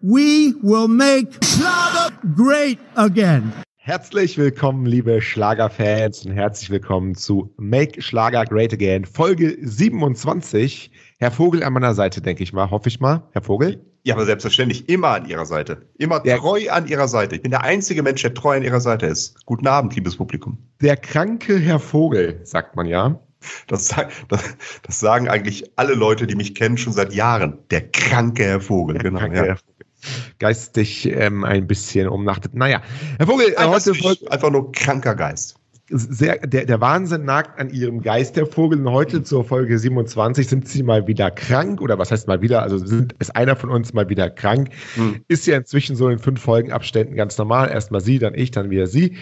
We will make Schlager great again. Herzlich willkommen, liebe Schlagerfans, und herzlich willkommen zu Make Schlager Great Again, Folge 27. Herr Vogel an meiner Seite, denke ich mal, hoffe ich mal. Herr Vogel? Ja, aber selbstverständlich immer an Ihrer Seite. Immer treu an Ihrer Seite. Ich bin der einzige Mensch, der treu an Ihrer Seite ist. Guten Abend, liebes Publikum. Der kranke Herr Vogel, sagt man ja. Das sagen eigentlich alle Leute, die mich kennen, schon seit Jahren. Der kranke Herr Vogel, genau. Kranke Herr Vogel. Geistig ein bisschen umnachtet. Naja, Herr Vogel, heute einfach nur kranker Geist. Der Wahnsinn nagt an Ihrem Geist, Herr Vogel. Und heute zur Folge 27 sind Sie mal wieder krank. Oder was heißt mal wieder? Also ist einer von uns mal wieder krank. Ist ja inzwischen so in 5 Folgenabständen ganz normal. Erstmal Sie, dann ich, dann wieder Sie.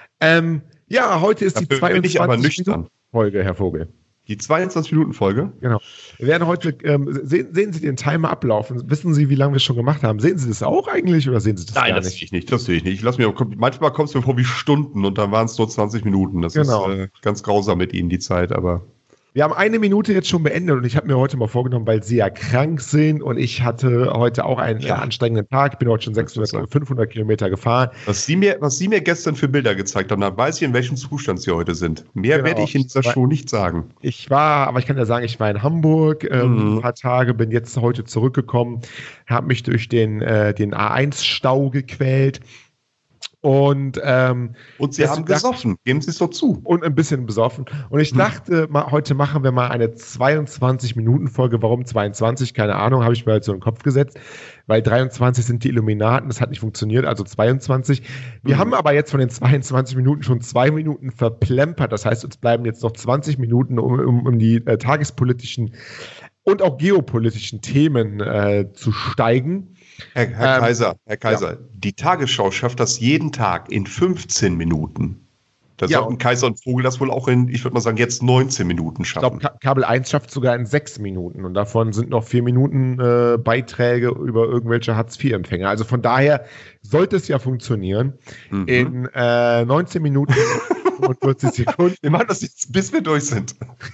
Ja, heute ist die 22-Minuten-Folge, Herr Vogel. Die 22-Minuten-Folge? Genau. Wir werden heute, sehen Sie den Timer ablaufen? Wissen Sie, wie lange wir schon gemacht haben? Sehen Sie das auch eigentlich oder sehen Sie das gar nicht? Nein, das sehe ich nicht. Das sehe ich nicht. Manchmal kommt es mir vor wie Stunden und dann waren es nur 20 Minuten. Das ist ganz grausam mit Ihnen, die Zeit, aber... Wir haben 1 Minute jetzt schon beendet und ich habe mir heute mal vorgenommen, weil Sie ja krank sind und ich hatte heute auch einen anstrengenden Tag. Ich bin heute schon 500 Kilometer gefahren. Was Sie mir gestern für Bilder gezeigt haben, dann weiß ich, in welchem Zustand Sie heute sind. Mehr werde ich in dieser Show nicht sagen. Aber ich kann ja sagen, ich war in Hamburg ein paar Tage, bin jetzt heute zurückgekommen, habe mich durch den A1-Stau gequält. Und Sie haben gesoffen, geben Sie es doch zu. Und ein bisschen besoffen. Und ich dachte, heute machen wir mal eine 22-Minuten-Folge. Warum 22? Keine Ahnung, habe ich mir halt so in den Kopf gesetzt. Weil 23 sind die Illuminaten, das hat nicht funktioniert, also 22. Wir haben aber jetzt von den 22 Minuten schon 2 Minuten verplempert. Das heißt, uns bleiben jetzt noch 20 Minuten, um die tagespolitischen und auch geopolitischen Themen zu steigen. Herr Kaiser, die Tagesschau schafft das jeden Tag in 15 Minuten. Da sollten Kaiser und Vogel das wohl auch in, ich würde mal sagen, jetzt 19 Minuten schaffen. Ich glaube, Kabel 1 schafft sogar in 6 Minuten und davon sind noch 4 Minuten Beiträge über irgendwelche Hartz-IV-Empfänger. Also von daher sollte es ja funktionieren. In 19 Minuten und 40 Sekunden. Wir machen das jetzt, bis wir durch sind.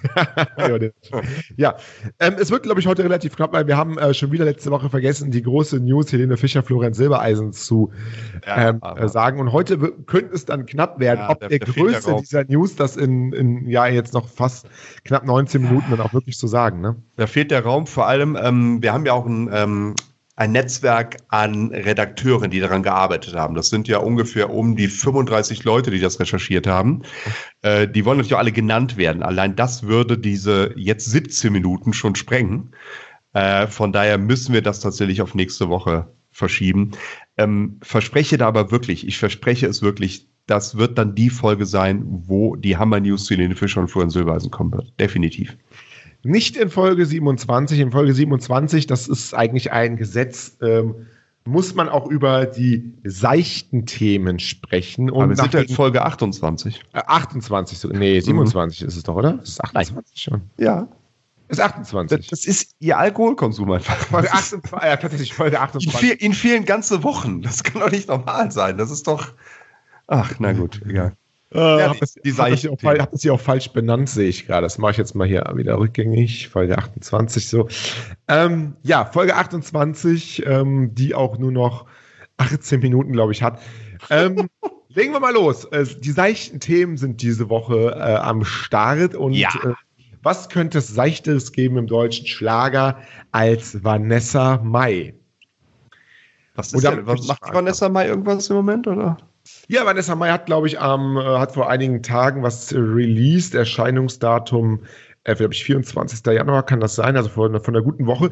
Es wird, glaube ich, heute relativ knapp, weil wir haben schon wieder letzte Woche vergessen, die große News Helene Fischer, Florian Silbereisen zu sagen. Und heute könnte es dann knapp werden, ob der Größe dieser News das in jetzt noch fast knapp 19 Minuten dann auch wirklich zu sagen. Ne? Da fehlt der Raum, vor allem, wir haben ja auch ein Netzwerk an Redakteuren, die daran gearbeitet haben. Das sind ja ungefähr um die 35 Leute, die das recherchiert haben. Die wollen natürlich auch alle genannt werden. Allein das würde diese jetzt 17 Minuten schon sprengen. Von daher müssen wir das tatsächlich auf nächste Woche verschieben. Verspreche es wirklich, das wird dann die Folge sein, wo die Hammer-News zu Helene Fischer und Florian Silbereisen kommen wird. Definitiv. Nicht in Folge 27. In Folge 27, das ist eigentlich ein Gesetz, muss man auch über die seichten Themen sprechen. Und aber wir sind ja in Folge 28. 28, nee, 27 ist es doch, oder? Das ist 28 schon. Ja. Das ist 28. Das ist Ihr Alkoholkonsum einfach. Folge 28, ja, tatsächlich Folge 28. Ihnen fehlen ganze Wochen. Das kann doch nicht normal sein. Das ist doch... Ach, na gut, egal. Hab das hier auch falsch benannt, sehe ich gerade. Das mache ich jetzt mal hier wieder rückgängig. Folge 28 so. Folge 28, die auch nur noch 18 Minuten, glaube ich, hat. Legen wir mal los. Die seichten Themen sind diese Woche am Start. Und was könnte es Seichteres geben im deutschen Schlager als Vanessa Mai? Was macht die Vanessa Mai irgendwas im Moment, oder? Ja, Vanessa Mai hat, glaube ich, hat vor einigen Tagen was released, Erscheinungsdatum, glaube ich, 24. Januar kann das sein, also von einer guten Woche.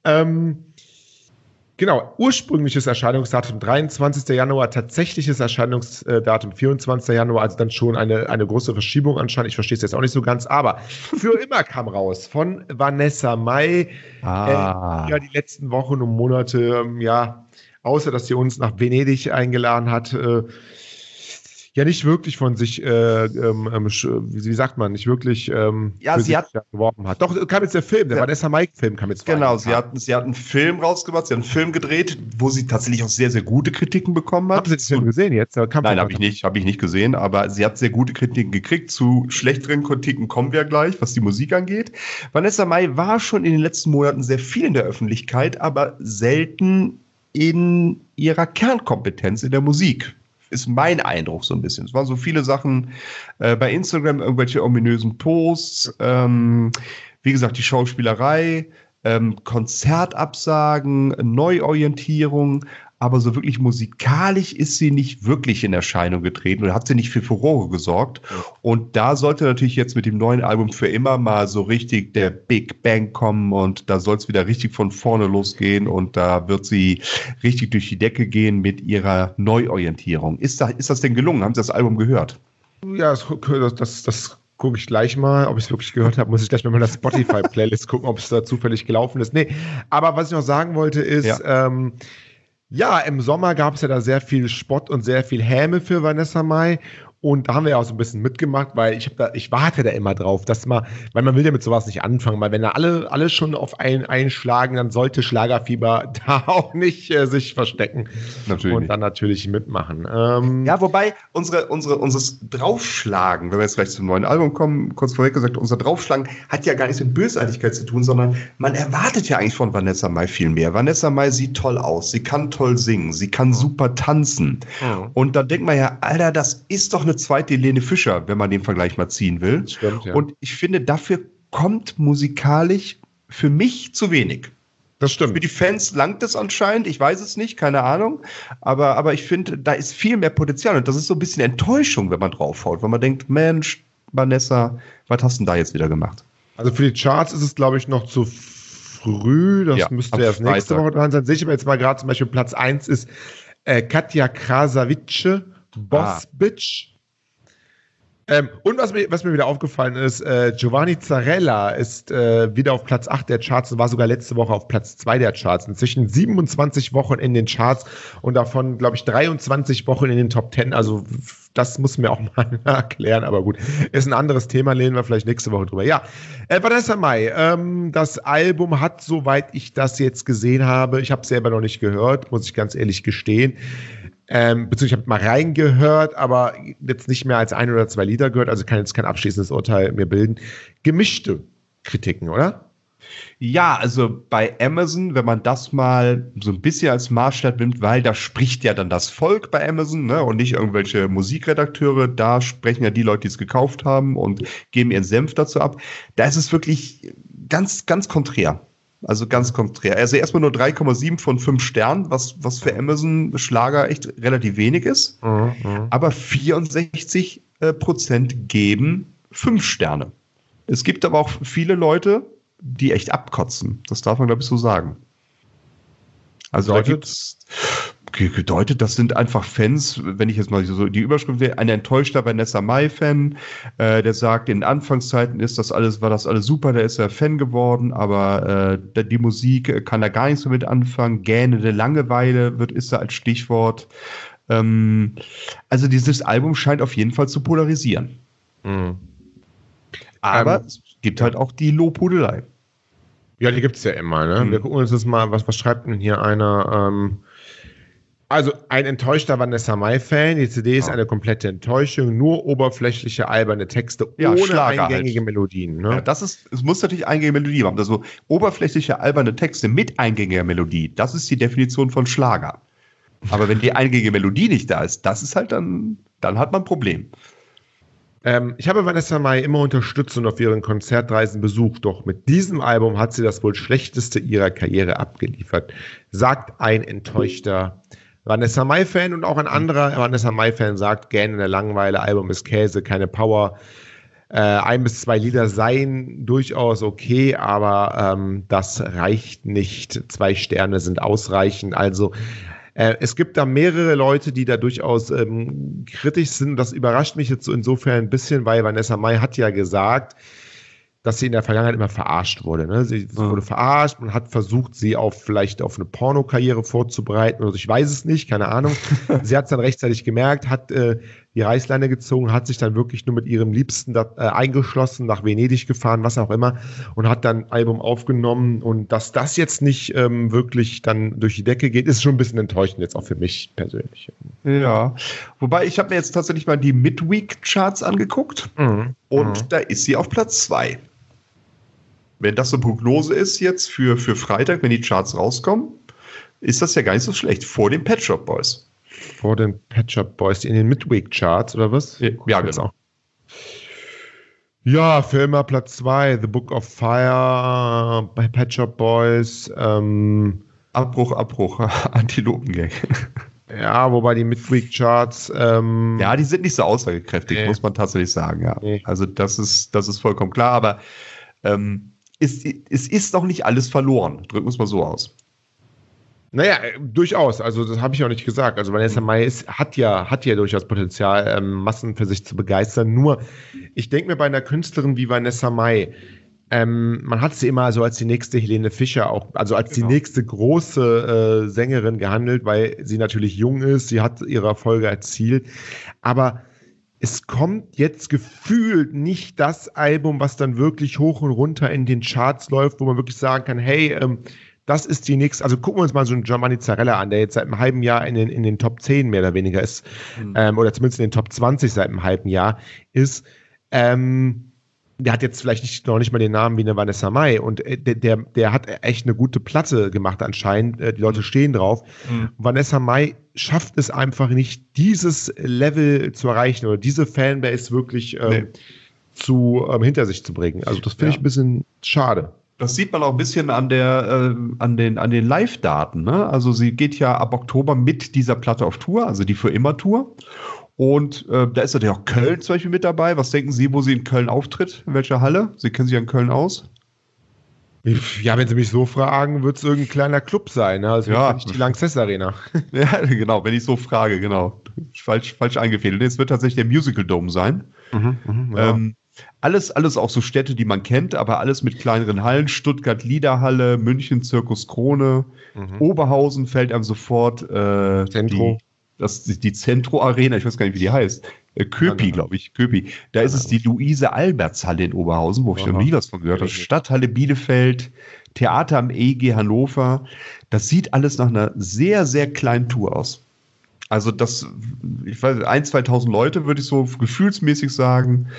Genau, ursprüngliches Erscheinungsdatum 23. Januar, tatsächliches Erscheinungsdatum 24. Januar, also dann schon eine große Verschiebung anscheinend. Ich verstehe es jetzt auch nicht so ganz, aber für immer kam raus von Vanessa Mai, die letzten Wochen und Monate, außer dass sie uns nach Venedig eingeladen hat, nicht wirklich von sich, wie sagt man, nicht wirklich sie hat geworben hat. Doch, kam jetzt der Film, der Vanessa Mai-Film kam jetzt. Genau, sie hat einen Film rausgebracht, sie hat einen Film gedreht, wo sie tatsächlich auch sehr, sehr gute Kritiken bekommen hat. Haben Sie den Film gesehen jetzt? Nein, habe ich nicht gesehen, aber sie hat sehr gute Kritiken gekriegt. Zu schlechteren Kritiken kommen wir gleich, was die Musik angeht. Vanessa Mai war schon in den letzten Monaten sehr viel in der Öffentlichkeit, aber selten in ihrer Kernkompetenz in der Musik. Ist mein Eindruck so ein bisschen. Es waren so viele Sachen bei Instagram, irgendwelche ominösen Posts, wie gesagt, die Schauspielerei, Konzertabsagen, Neuorientierung, aber so wirklich musikalisch ist sie nicht wirklich in Erscheinung getreten oder hat sie nicht für Furore gesorgt. Und da sollte natürlich jetzt mit dem neuen Album für immer mal so richtig der Big Bang kommen und da soll es wieder richtig von vorne losgehen und da wird sie richtig durch die Decke gehen mit ihrer Neuorientierung. Ist das denn gelungen? Haben Sie das Album gehört? Ja, das gucke ich gleich mal, ob ich es wirklich gehört habe, muss ich gleich mal in der Spotify-Playlist gucken, ob es da zufällig gelaufen ist. Nee, aber was ich noch sagen wollte ist, ja, im Sommer gab es ja da sehr viel Spott und sehr viel Häme für Vanessa Mai. Und da haben wir ja auch so ein bisschen mitgemacht, weil ich warte da immer drauf, weil man will ja mit sowas nicht anfangen, weil wenn da alle schon auf einen einschlagen, dann sollte Schlagerfieber da auch nicht sich verstecken. Natürlich. Und dann natürlich mitmachen. Ja, wobei unseres Draufschlagen, wenn wir jetzt gleich zum neuen Album kommen, kurz vorweg gesagt, unser Draufschlagen hat ja gar nichts mit Bösartigkeit zu tun, sondern man erwartet ja eigentlich von Vanessa Mai viel mehr. Vanessa Mai sieht toll aus, sie kann toll singen, sie kann super tanzen. Ja. Und da denkt man ja, Alter, das ist doch eine zweite Helene Fischer, wenn man den Vergleich mal ziehen will. Stimmt, ja. Und ich finde, dafür kommt musikalisch für mich zu wenig. Das stimmt. Für die Fans langt es anscheinend, ich weiß es nicht, keine Ahnung. Aber ich finde, da ist viel mehr Potenzial. Und das ist so ein bisschen Enttäuschung, wenn man draufhaut. Wenn man denkt, Mensch, Vanessa, was hast du denn da jetzt wieder gemacht? Also für die Charts ist es, glaube ich, noch zu früh. Das müsste erst nächste Woche dran sein. Sehe ich aber jetzt mal gerade zum Beispiel Platz 1 ist Katja Krasavice, Boss Bitch. Und was mir wieder aufgefallen ist, Giovanni Zarella ist wieder auf Platz 8 der Charts und war sogar letzte Woche auf Platz 2 der Charts. Inzwischen 27 Wochen in den Charts und davon, glaube ich, 23 Wochen in den Top 10. Also das muss mir auch mal erklären, aber gut. Ist ein anderes Thema, lehnen wir vielleicht nächste Woche drüber. Ja, Vanessa Mai, das Album hat, soweit ich das jetzt gesehen habe, ich habe es selber noch nicht gehört, muss ich ganz ehrlich gestehen, beziehungsweise ich habe mal reingehört, aber jetzt nicht mehr als 1 oder 2 Lieder gehört, also kann jetzt kein abschließendes Urteil mir bilden. Gemischte Kritiken, oder? Ja, also bei Amazon, wenn man das mal so ein bisschen als Maßstab nimmt, weil da spricht ja dann das Volk bei Amazon, ne, und nicht irgendwelche Musikredakteure, da sprechen ja die Leute, die es gekauft haben und geben ihren Senf dazu ab. Da ist es wirklich ganz, ganz konträr. Also ganz konträr. Also erstmal nur 3,7 von 5 Sternen, was für Amazon-Schlager echt relativ wenig ist. Aber 64% geben 5 Sterne. Es gibt aber auch viele Leute, die echt abkotzen. Das darf man, glaube ich, so sagen. Also da gibt's gedeutet, das sind einfach Fans, wenn ich jetzt mal so die Überschrift will, ein enttäuschter Vanessa Mai-Fan, der sagt, in Anfangszeiten war das alles super, der ist ja Fan geworden, aber die Musik kann da gar nichts damit anfangen, gähnende Langeweile ist da als Stichwort. Also dieses Album scheint auf jeden Fall zu polarisieren. Aber es gibt halt auch die Lobhudelei. Ja, die gibt es ja immer, ne? Wir gucken uns das mal, was schreibt denn hier einer? Also ein enttäuschter Vanessa Mai-Fan, die CD ist eine komplette Enttäuschung, nur oberflächliche, alberne Texte ohne Schlager eingängige halt. Melodien. Ne? Ja, es muss natürlich eingängige Melodie haben. Also oberflächliche, alberne Texte mit eingängiger Melodie, das ist die Definition von Schlager. Aber wenn die eingängige Melodie nicht da ist, das ist halt dann hat man ein Problem. Ich habe Vanessa Mai immer unterstützt und auf ihren Konzertreisen besucht, doch mit diesem Album hat sie das wohl schlechteste ihrer Karriere abgeliefert, sagt ein enttäuschter Vanessa Mai-Fan, und auch ein anderer Vanessa Mai-Fan sagt, gähnende Langeweile, Album ist Käse, keine Power. 1 bis 2 Lieder seien durchaus okay, aber das reicht nicht. 2 Sterne sind ausreichend. Also es gibt da mehrere Leute, die da durchaus kritisch sind. Das überrascht mich jetzt so insofern ein bisschen, weil Vanessa Mai hat ja gesagt, dass sie in der Vergangenheit immer verarscht wurde. Ne? Sie wurde verarscht und hat versucht, sie vielleicht auf eine Pornokarriere vorzubereiten. Also ich weiß es nicht, keine Ahnung. Sie hat es dann rechtzeitig gemerkt, hat die Reißleine gezogen, hat sich dann wirklich nur mit ihrem Liebsten eingeschlossen, nach Venedig gefahren, was auch immer, und hat dann ein Album aufgenommen. Und dass das jetzt nicht wirklich dann durch die Decke geht, ist schon ein bisschen enttäuschend jetzt auch für mich persönlich. Ja, wobei ich habe mir jetzt tatsächlich mal die Midweek-Charts angeguckt und da ist sie auf Platz 2. Wenn das eine Prognose ist jetzt für Freitag, wenn die Charts rauskommen, ist das ja gar nicht so schlecht. Vor den Pet Shop Boys. Vor den Pet Shop Boys in den Midweek-Charts, oder was? Ja, genau. Ja, für immer Platz 2, The Book of Fire bei Pet Shop Boys. Abbruch, Antilopengang. Ja, wobei die Midweek-Charts. Ja, die sind nicht so aussagekräftig, Nee. muss man tatsächlich sagen. Ja. Nee. Also das ist vollkommen klar, aber es ist noch nicht alles verloren. Drücken wir es mal so aus. Naja, durchaus. Also das habe ich auch nicht gesagt. Also Vanessa Mai hat ja durchaus Potenzial, Massen für sich zu begeistern. Nur, ich denke mir bei einer Künstlerin wie Vanessa Mai, man hat sie immer so als die nächste Helene Fischer auch, also als die nächste große Sängerin gehandelt, weil sie natürlich jung ist, sie hat ihre Erfolge erzielt, aber es kommt jetzt gefühlt nicht das Album, was dann wirklich hoch und runter in den Charts läuft, wo man wirklich sagen kann, hey, das ist die nächste, also gucken wir uns mal so einen Giovanni Zarella an, der jetzt seit einem halben Jahr in den Top 10 mehr oder weniger ist, oder zumindest in den Top 20 seit einem halben Jahr ist, der hat jetzt vielleicht noch nicht mal den Namen wie eine Vanessa Mai und der hat echt eine gute Platte gemacht anscheinend. Die Leute stehen drauf. Vanessa Mai schafft es einfach nicht, dieses Level zu erreichen oder diese Fanbase wirklich hinter sich zu bringen. Also das finde ich ein bisschen schade. Das sieht man auch ein bisschen an den Live-Daten. Ne? Also sie geht ja ab Oktober mit dieser Platte auf Tour, also die Für immer Tour. Und da ist natürlich auch Köln zum Beispiel mit dabei. Was denken Sie, wo sie in Köln auftritt? In welcher Halle? Sie kennen sich in Köln aus? Ja, wenn Sie mich so fragen, wird es irgendein kleiner Club sein. Ne? Also Ja. nicht die Lanxess Arena. Ja, genau, wenn ich so frage, genau. Falsch eingefädelt. Es wird tatsächlich der Musical Dome sein. Ja. Alles auch so Städte, die man kennt, aber alles mit kleineren Hallen. Stuttgart Liederhalle, München Zirkus Krone, Oberhausen fällt einem sofort Zentro. die Zentro Arena, ich weiß gar nicht, wie die heißt. Köpi, glaube ich. Köpi. Da ist es die Luise-Alberts-Halle in Oberhausen, wo ich noch nie was von gehört habe. Stadthalle Bielefeld, Theater am EG Hannover. Das sieht alles nach einer sehr, sehr kleinen Tour aus. Also ich weiß, 1.000, 2.000 Leute, würde ich so gefühlsmäßig sagen.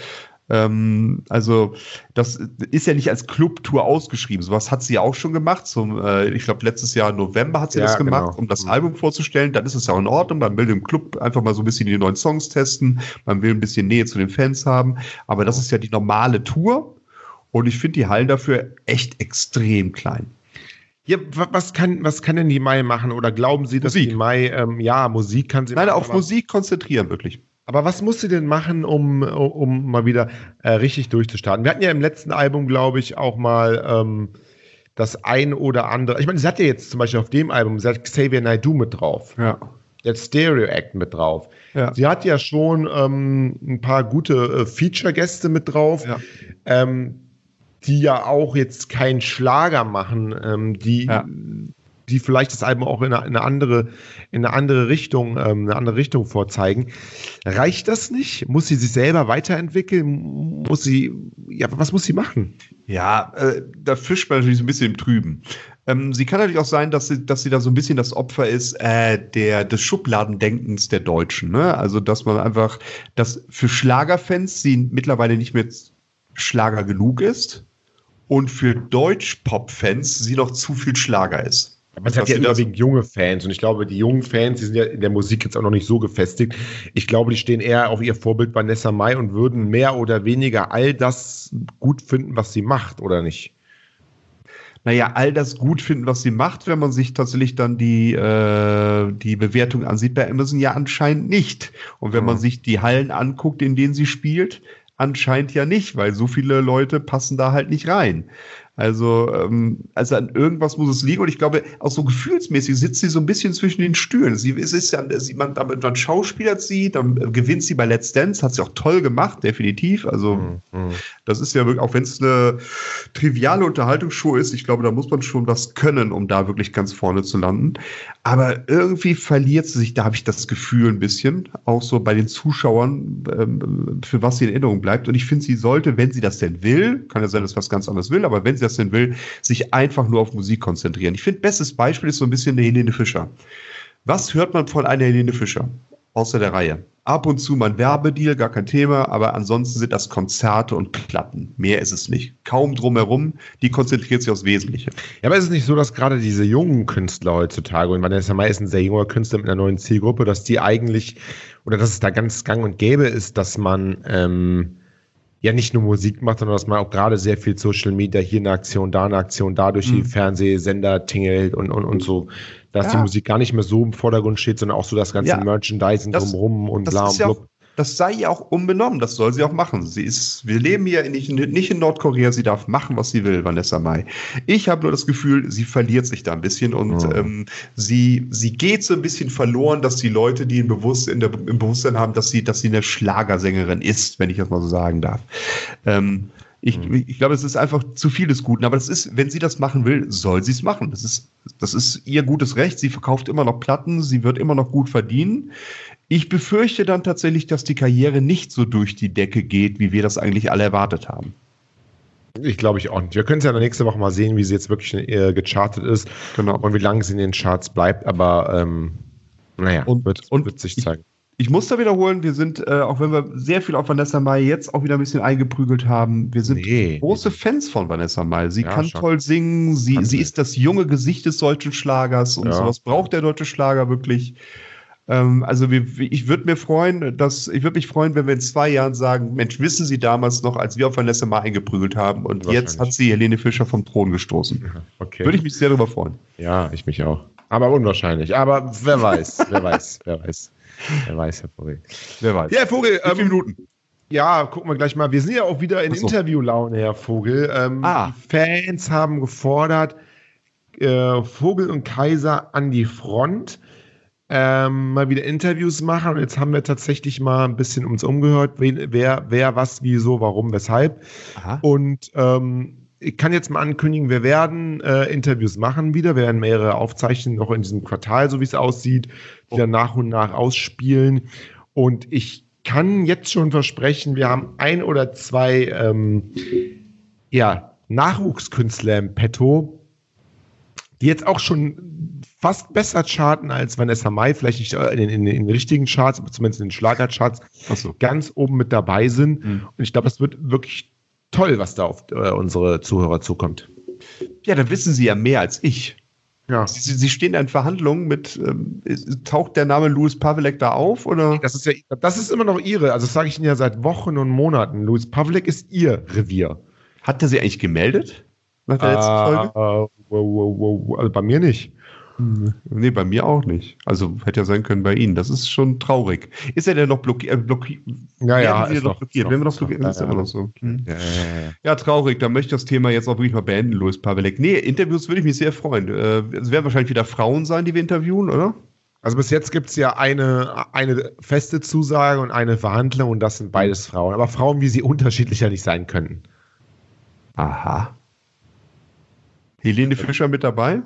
Also das ist ja nicht als Clubtour ausgeschrieben. Sowas hat sie ja auch schon gemacht. Ich glaube, letztes Jahr im November hat sie das gemacht, genau. um das Album vorzustellen. Dann ist es ja auch in Ordnung. Man will im Club einfach mal so ein bisschen die neuen Songs testen. Man will ein bisschen Nähe zu den Fans haben. Aber das ist ja die normale Tour. Und ich finde die Hallen dafür echt extrem klein. Ja, was kann denn die Mai machen? Oder glauben Sie, dass Musik. die Mai, Musik kann sie Nein, machen? auf Musik konzentrieren, wirklich. Aber was muss sie denn machen, um mal wieder richtig durchzustarten? Wir hatten ja im letzten Album, glaube ich, auch mal das ein oder andere. Ich meine, sie hat ja jetzt zum Beispiel auf dem Album, sie hat Xavier Naidoo mit drauf. Ja. Jetzt Stereo Act mit drauf. Ja. Sie hat ja schon ein paar gute Feature-Gäste mit drauf, die ja auch jetzt keinen Schlager machen, die vielleicht das Album auch in eine andere Richtung vorzeigen. Reicht das nicht? Muss sie sich selber weiterentwickeln? Was muss sie machen? Ja, da fischt man natürlich so ein bisschen im Trüben. Sie kann natürlich auch sein, dass sie da so ein bisschen das Opfer ist des Schubladendenkens der Deutschen. Ne? Also, dass man einfach, dass für Schlagerfans sie mittlerweile nicht mehr Schlager genug ist und für Deutsch-Pop-Fans sie noch zu viel Schlager ist. Aber es hat ja überwiegend junge Fans und ich glaube, die jungen Fans, die sind ja in der Musik jetzt auch noch nicht so gefestigt. Ich glaube, die stehen eher auf ihr Vorbild Vanessa Mai und würden mehr oder weniger all das gut finden, was sie macht, oder nicht? Naja, all das gut finden, was sie macht, wenn man sich tatsächlich dann die Bewertung ansieht bei Amazon, ja anscheinend nicht. Und wenn man sich die Hallen anguckt, in denen sie spielt, anscheinend ja nicht, weil so viele Leute passen da halt nicht rein. Also an irgendwas muss es liegen und ich glaube, auch so gefühlsmäßig sitzt sie so ein bisschen zwischen den Stühlen. Es ist ja, damit man schauspielert sie, dann gewinnt sie bei Let's Dance, hat sie auch toll gemacht, definitiv. Also das ist ja wirklich, auch wenn es eine triviale Unterhaltungsshow ist, ich glaube, da muss man schon was können, um da wirklich ganz vorne zu landen. Aber irgendwie verliert sie sich, da habe ich das Gefühl ein bisschen, auch so bei den Zuschauern, für was sie in Erinnerung bleibt. Und ich finde, sie sollte, wenn sie das denn will, kann ja sein, dass sie was ganz anderes will, aber wenn sie das denn will, sich einfach nur auf Musik konzentrieren. Ich finde, bestes Beispiel ist so ein bisschen eine Helene Fischer. Was hört man von einer Helene Fischer? Außer der Reihe. Ab und zu mal ein Werbedeal, gar kein Thema, aber ansonsten sind das Konzerte und Platten. Mehr ist es nicht. Kaum drumherum, die konzentriert sich aufs Wesentliche. Ja, aber ist es nicht so, dass gerade diese jungen Künstler heutzutage, und man ist ja meistens sehr junger Künstler mit einer neuen Zielgruppe, dass die eigentlich, oder dass es da ganz gang und gäbe ist, dass man ja nicht nur Musik macht, sondern dass man auch gerade sehr viel Social Media, hier eine Aktion, da durch die Fernsehsender tingelt und so, dass die Musik gar nicht mehr so im Vordergrund steht, sondern auch so das ganze Merchandising drumherum und bla und blub. Das sei ihr auch unbenommen, das soll sie auch machen. Wir leben hier nicht in Nordkorea, sie darf machen, was sie will, Vanessa Mai. Ich habe nur das Gefühl, sie verliert sich da ein bisschen und sie geht so ein bisschen verloren, dass die Leute, die im Bewusstsein haben, dass sie eine Schlagersängerin ist, wenn ich das mal so sagen darf. Ich glaube, es ist einfach zu viel des Guten, aber das ist, wenn sie das machen will, soll sie es machen. Das ist ihr gutes Recht. Sie verkauft immer noch Platten, sie wird immer noch gut verdienen. Ich befürchte dann tatsächlich, dass die Karriere nicht so durch die Decke geht, wie wir das eigentlich alle erwartet haben. Ich glaube ich auch nicht. Wir können es ja nächste Woche mal sehen, wie sie jetzt wirklich gechartet ist, genau, und wie lange sie in den Charts bleibt, aber naja, wird sich zeigen. Ich muss da wiederholen, wir sind, auch wenn wir sehr viel auf Vanessa Mai jetzt auch wieder ein bisschen eingeprügelt haben, wir sind große Fans von Vanessa Mai. Sie kann toll singen, sie ist das junge Gesicht des deutschen Schlagers und sowas braucht der deutsche Schlager wirklich. Also ich würde mich freuen, wenn wir in 2 Jahren sagen, Mensch, wissen Sie damals noch, als wir auf Vanessa Mai eingeprügelt haben und jetzt hat sie Helene Fischer vom Thron gestoßen. Okay. Würde ich mich sehr darüber freuen. Ja, ich mich auch. Aber unwahrscheinlich. Aber wer weiß, wer weiß. Wer weiß, Herr Vogel. Wer weiß. Ja, Herr Vogel. 5 Minuten. Ja, gucken wir gleich mal. Wir sind ja auch wieder in Interviewlaune, Herr Vogel. Die Fans haben gefordert, Vogel und Kaiser an die Front. Mal wieder Interviews machen. Und jetzt haben wir tatsächlich mal ein bisschen uns umgehört, wer, was, wieso, warum, weshalb. Aha. Und ich kann jetzt mal ankündigen, wir werden Interviews machen wieder. Wir werden mehrere aufzeichnen, noch in diesem Quartal, so wie es aussieht, die dann nach und nach ausspielen. Und ich kann jetzt schon versprechen, wir haben 1 oder 2 Nachwuchskünstler im Petto, die jetzt auch schon fast besser charten als Vanessa Mai, vielleicht nicht in den richtigen Charts, aber zumindest in den Schlagercharts ganz oben mit dabei sind. Und ich glaube, das wird wirklich toll, was da auf unsere Zuhörer zukommt. Ja, dann wissen Sie ja mehr als ich. Ja. Sie stehen in Verhandlungen mit, taucht der Name Louis Pavelek da auf? Oder? Das ist immer noch Ihre, also das sage ich Ihnen ja seit Wochen und Monaten. Louis Pavelek ist Ihr Revier. Hat er sie eigentlich gemeldet? Nach der letzten Folge? Also bei mir nicht. Nee, bei mir auch nicht. Also hätte ja sein können bei Ihnen. Das ist schon traurig. Ist er denn noch blockiert? Ja, ist noch blockiert. Wenn wir noch blockiert, ist er immer noch so. Ja, traurig. Da möchte ich das Thema jetzt auch wirklich mal beenden, Louis Pavelek. Nee, Interviews würde ich mich sehr freuen. Es werden wahrscheinlich wieder Frauen sein, die wir interviewen, oder? Also bis jetzt gibt es ja eine feste Zusage und eine Verhandlung und das sind beides Frauen. Aber Frauen, wie sie unterschiedlicher nicht sein könnten. Aha. Helene Fischer mit dabei?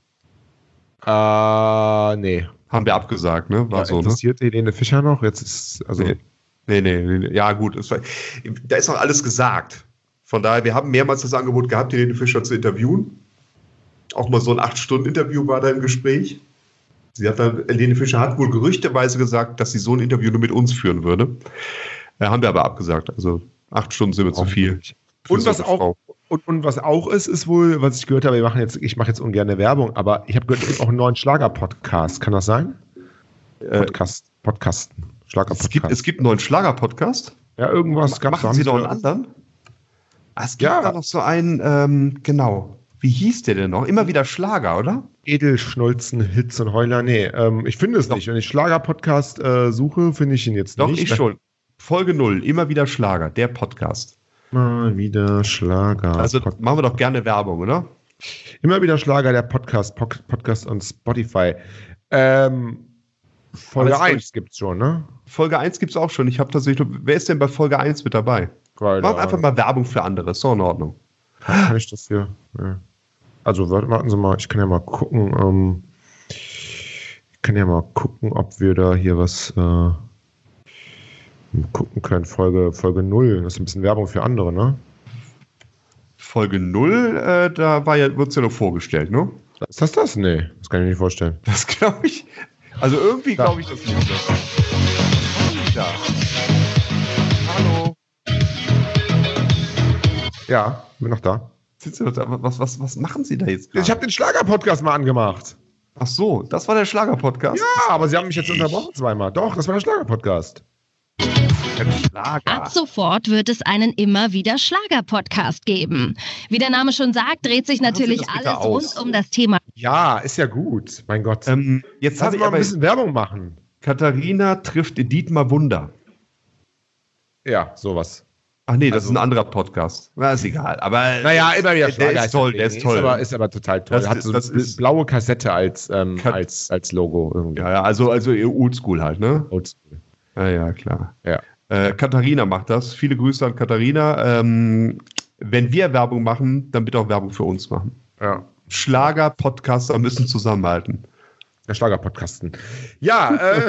Nee. Haben wir abgesagt, ne? War so, interessiert Helene Fischer noch? Jetzt ist, also. Nee. Ja, gut. Da ist noch alles gesagt. Von daher, wir haben mehrmals das Angebot gehabt, Helene Fischer zu interviewen. Auch mal so ein 8-Stunden-Interview war da im Gespräch. Helene Fischer hat wohl gerüchteweise gesagt, dass sie so ein Interview nur mit uns führen würde. Haben wir aber abgesagt. Also 8 Stunden sind mir zu viel. Und was auch ist wohl, was ich gehört habe, ich mache jetzt ungern Werbung, aber ich habe gehört, es gibt auch einen neuen Schlager-Podcast. Kann das sein? Podcasten. Schlager-Podcast. Es gibt einen neuen Schlager-Podcast? Ja, irgendwas gab es. Machen Sie noch einen anderen? Es gibt da noch so einen, genau. Wie hieß der denn noch? Immer wieder Schlager, oder? Edelschnulzen, Hits und Heuler. Nee, ich finde es nicht. Wenn ich Schlager-Podcast suche, finde ich ihn jetzt nicht. Doch, ich schon. Folge 0, immer wieder Schlager, der Podcast. Mal wieder Schlager. Also machen wir doch gerne Werbung, oder? Immer wieder Schlager, der Podcast on Spotify. Folge 1 gibt es schon, ne? Folge 1 gibt es auch schon. Ich habe tatsächlich, wer ist denn bei Folge 1 mit dabei? Mach einfach mal Werbung für andere, ist doch in Ordnung. Kann ich das hier? Ja. Also warten Sie mal, ich kann ja mal gucken. Ob wir da hier was gucken können. Folge 0. Das ist ein bisschen Werbung für andere, ne? Folge 0, da wird es ja noch vorgestellt, ne? Ist das? Nee, das kann ich mir nicht vorstellen. Das glaube ich. Also irgendwie glaube ich das nicht. wieder. Hallo. Ja, bin noch da. Was machen Sie da jetzt? Ich habe den Schlager-Podcast mal angemacht. Ach so, das war der Schlager-Podcast? Ja, aber Sie haben mich jetzt unterbrochen zweimal. Doch, das war der Schlager-Podcast. Ab sofort wird es einen immer wieder Schlager-Podcast geben. Wie der Name schon sagt, dreht sich natürlich alles rund um das Thema. Ja, ist ja gut. Mein Gott. Jetzt Lass mal ein bisschen Werbung machen. Katharina trifft Dietmar Wunder. Ja, sowas. Ach nee, das ist ein anderer Podcast. Na, ist egal. Aber naja, immer wieder der ist toll, der ist toll. Ist aber total toll. Hat so eine blaue Kassette als Logo irgendwie. Ja, also Oldschool halt, ne? Oldschool. Ja, klar. Ja. Katharina macht das. Viele Grüße an Katharina. Wenn wir Werbung machen, dann bitte auch Werbung für uns machen. Ja. Schlager-Podcaster müssen zusammenhalten. Der Schlager-Podcasten. Ja,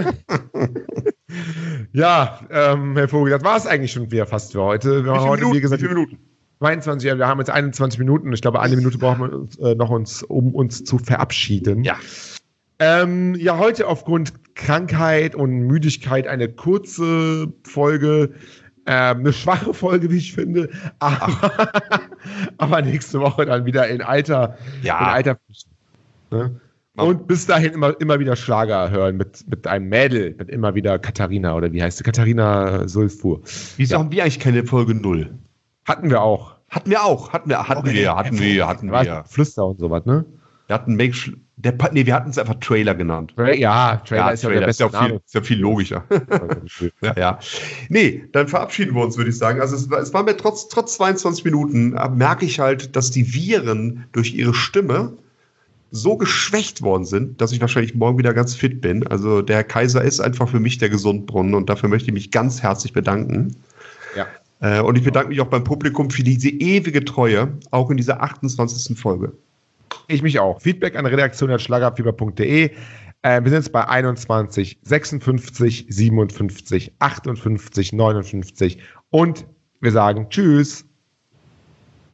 Herr Vogel, das war es eigentlich schon wieder fast für heute. Wir haben heute, wie gesagt, 4 Minuten. 22, wir haben jetzt 21 Minuten. Ich glaube, eine Minute brauchen wir noch um uns zu verabschieden. Ja. Heute aufgrund Krankheit und Müdigkeit eine kurze Folge, eine schwache Folge, wie ich finde, aber nächste Woche dann wieder in alter. Ne? Und bis dahin immer wieder Schlager hören mit einem Mädel, mit immer wieder Katharina, oder wie heißt sie? Katharina Sulfur. Wieso haben wir eigentlich keine Folge 0? Hatten wir auch. Hatten wir. Flüster und sowas, ne? Wir hatten wir hatten es einfach Trailer genannt. Ja, Trailer ist ja der beste Name. Ist ja viel logischer. Ja. Nee, dann verabschieden wir uns, würde ich sagen. Also es war mir trotz 22 Minuten, merke ich halt, dass die Viren durch ihre Stimme so geschwächt worden sind, dass ich wahrscheinlich morgen wieder ganz fit bin. Also der Kaiser ist einfach für mich der Gesundbrunnen und dafür möchte ich mich ganz herzlich bedanken. Ja. Und ich bedanke mich auch beim Publikum für diese ewige Treue, auch in dieser 28. Folge. Ich mich auch. Feedback an redaktion@schlagerfieber.de. Wir sind jetzt bei 21, 56, 57, 58, 59 und wir sagen Tschüss.